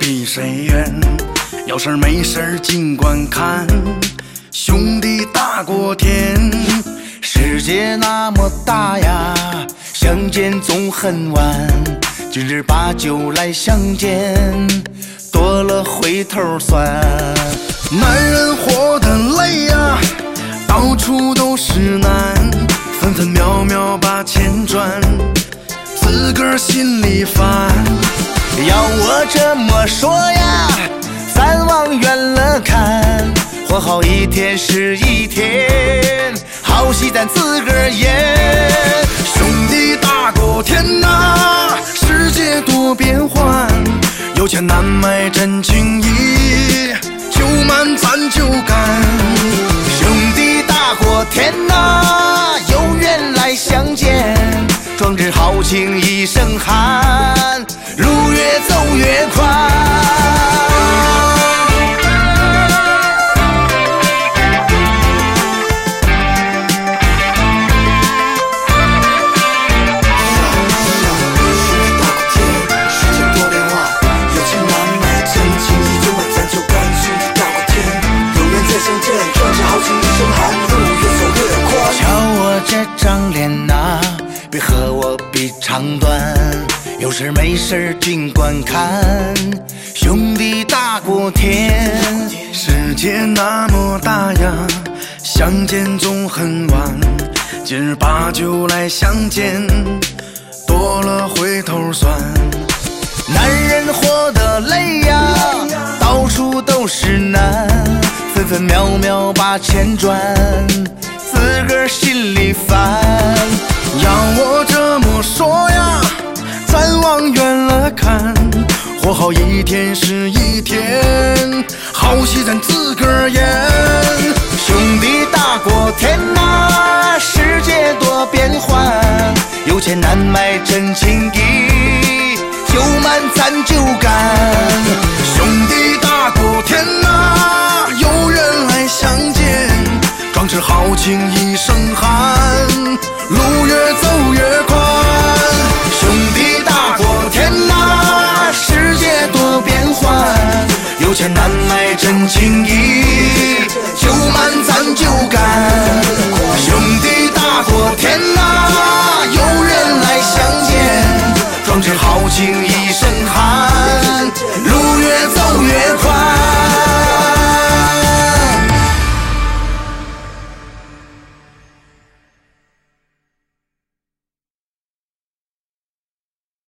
比谁远，有事没事尽管看，兄弟大过天。世界那么大呀，相见总很晚，今日把酒来相见，多了回头酸。男人活得累呀，到处都是难，分分秒秒把钱赚，自个儿心里烦。要我这么说呀，咱往远了看，活好一天是一天，好戏咱自个儿演。兄弟大过天呐，世界多变幻，有钱难买真情谊，酒满咱就干。兄弟大过天呐，有缘来相见，壮志豪情一声喊，路越走越宽。张脸呐，别和我比长短，有事没事尽管看，兄弟大过天。世界那么大呀，相见总很晚，今日把酒来相见，多了回头酸。男人活得累呀，到处都是难，分分秒秒把钱赚，自个儿心里烦。要我这么说呀，咱往远了看，活好一天是一天，好戏咱自个儿演。兄弟大过天呐，世界多变幻，有钱难买真情谊，酒满咱就干。兄弟大过天呐，有人来相见，壮志豪情一声喊，路越走越宽。兄弟大过天呐，世界多变幻，有钱难买真情谊，酒满咱就干。